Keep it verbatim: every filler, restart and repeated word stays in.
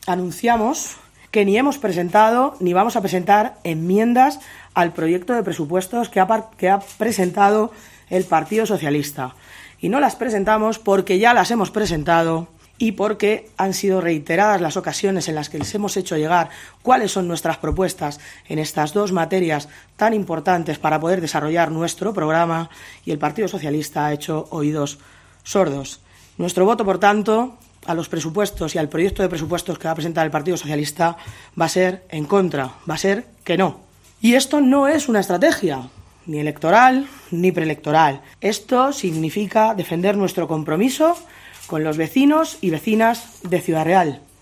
anunciamos que ni hemos presentado ni vamos a presentar enmiendas al proyecto de presupuestos que ha, que ha presentado el Partido Socialista. Y no las presentamos porque ya las hemos presentado y porque han sido reiteradas las ocasiones en las que les hemos hecho llegar cuáles son nuestras propuestas en estas dos materias tan importantes para poder desarrollar nuestro programa, y el Partido Socialista ha hecho oídos sordos. Nuestro voto, por tanto, a los presupuestos y al proyecto de presupuestos que va a presentar el Partido Socialista va a ser en contra, va a ser que no. Y esto no es una estrategia ni electoral ni preelectoral. Esto significa defender nuestro compromiso con los vecinos y vecinas de Ciudad Real.